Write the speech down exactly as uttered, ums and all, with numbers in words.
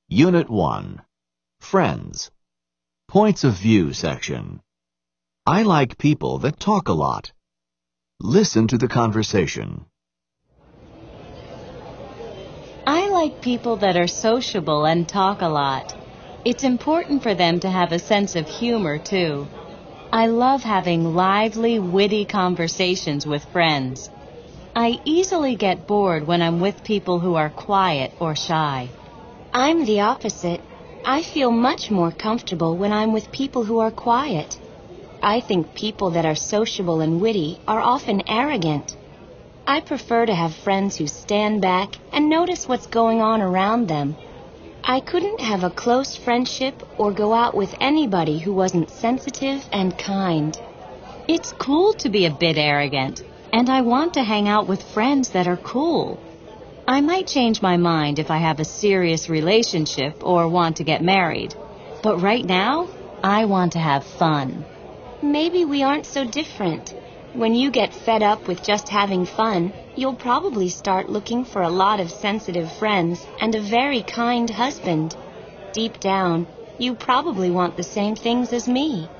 Unit one. Friends. Points of View section. I like people that talk a lot. Listen to the conversation. I like people that are sociable and talk a lot. It's important for them to have a sense of humor, too. I love having lively, witty conversations with friends. I easily get bored when I'm with people who are quiet or shy. I'm the opposite. I feel much more comfortable when I'm with people who are quiet. I think people that are sociable and witty are often arrogant. I prefer to have friends who stand back and notice what's going on around them. I couldn't have a close friendship or go out with anybody who wasn't sensitive and kind. It's cool to be a bit arrogant, and I want to hang out with friends that are cool. I might change my mind if I have a serious relationship or want to get married. But right now, I want to have fun. Maybe we aren't so different. When you get fed up with just having fun, you'll probably start looking for a lot of sensitive friends and a very kind husband. Deep down, you probably want the same things as me.